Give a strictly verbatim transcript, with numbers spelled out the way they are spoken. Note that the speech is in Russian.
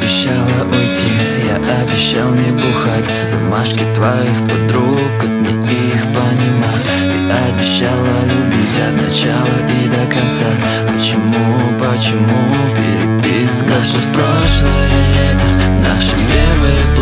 обещала уйти, я обещал не бухать. Замашки твоих подруг, как мне их понимать? Ты обещала любить от начала и до конца. Почему, почему переписка? Наше прошлое лето, наши первые